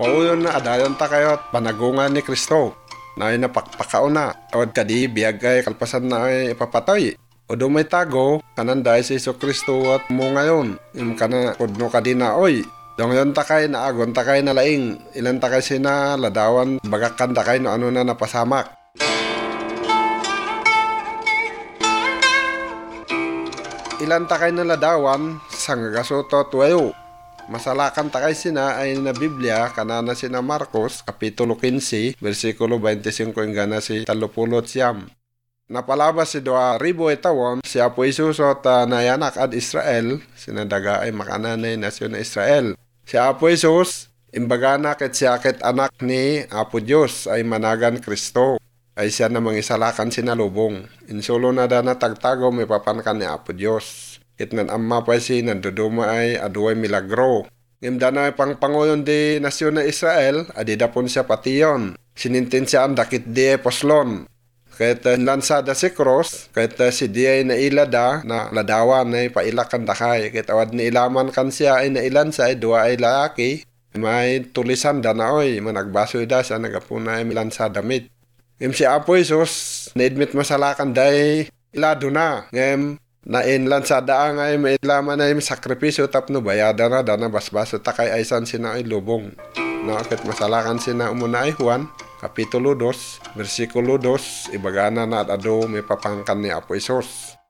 Pauyon na adayon ta kayo at panagungan ni Kristo. Na ay napakpakauna. O kadi biyag ay kalpasan na ay ipapatay. O dumay tago, kanan dahil si Iso Kristo at mo ngayon. Yung kana kudno kadina oy. Dong yon takay na agon takay na laing. Ilan takay sina ladawan bagakan takay no ano na napasamak. Ilan takay na ladawan sanggagasoto tuwayo. Masalakan takay sina ay na Biblia kanana sina Marcos kapitulo 15 versikulo 25 hanggang si 30. Napalabas si 2,000 etawon si Apo Isus at nayanak ad Israel sinadaga ay makananay nasyon na Israel. Si Apo Isus imbagana ket siya ket anak ni Apo Dios ay managan Kristo. Ay siya na mangisalakan sinalubong. Insulo na dana tagtago may papankan ni Apo Diyos. Kitnan amma pa si nanduduma ay aduay milagro. Ngimda na pangpangoyon di nasyon na Israel, adidapon siya patiyon. Sinintin siya ang dakit di poslon. Kahit lansada si cross, kahit si di ay nailada na ladawan ay pailakan dakay. Kahit awad ni ilaman kan siya ay nailansa ay dua ay lalaki. May tulisan da na oy, managbasoy da siya nagapuna ay milansa damit. Ngem si Apo Isus, na-admit masalakan day ilado na. Ngem, nainlan sa daang ay mailaman ay sakripisyo tapno bayada na dana basbaso takay aysan sina ay lubong. No, ket masalakan sina umuna ay Juan, kapitulo 2, versikulo 2, ibagana na at ado may papangkan ni Apo Isus.